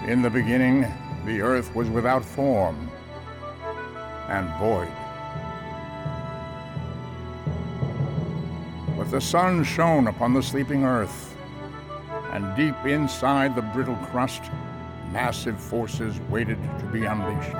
In the beginning, the earth was without form and void. But the sun shone upon the sleeping earth, and deep inside the brittle crust, massive forces waited to be unleashed.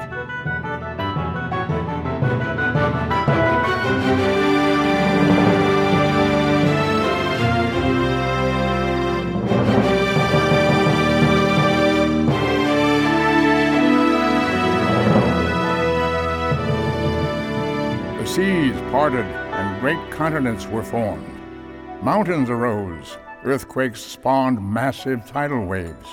The seas parted and great continents were formed. Mountains arose. Earthquakes spawned massive tidal waves.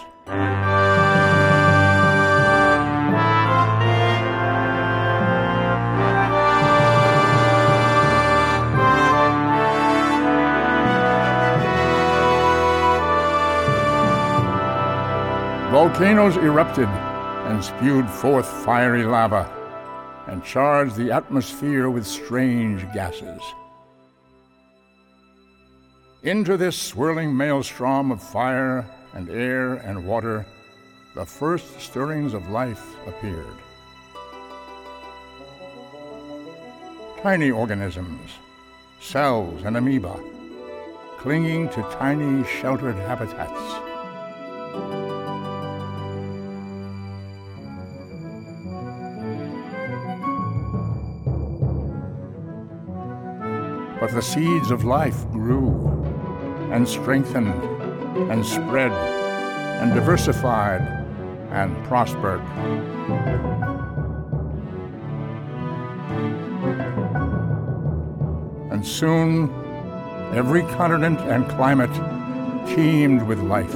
Volcanoes erupted and spewed forth fiery lava and charged the atmosphere with strange gases. Into this swirling maelstrom of fire and air and water, the first stirrings of life appeared. Tiny organisms, cells and amoeba, clinging to tiny sheltered habitats. But the seeds of life grew and strengthened and spread and diversified and prospered. And soon, every continent and climate teemed with life.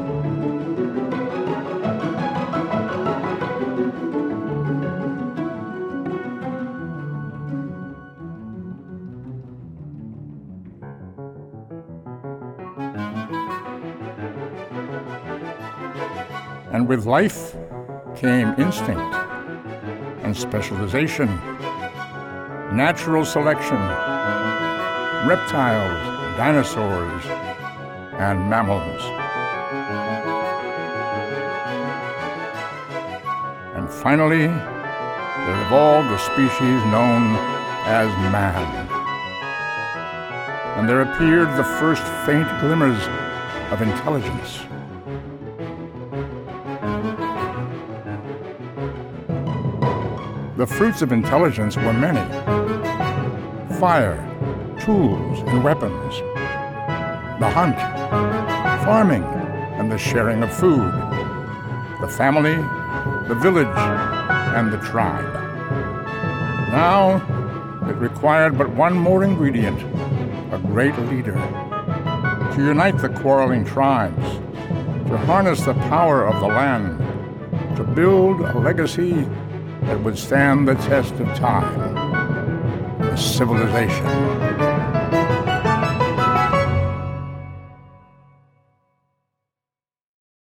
And with life came instinct and specialization, natural selection, reptiles, dinosaurs, and mammals. And finally, there evolved a species known as man. And there appeared the first faint glimmers of intelligence. The fruits of intelligence were many: fire, tools and weapons, the hunt, farming, and the sharing of food, the family, the village, and the tribe. Now, it required but one more ingredient: a great leader, to unite the quarreling tribes, to harness the power of the land, to build a legacy that would stand the test of time, a civilization.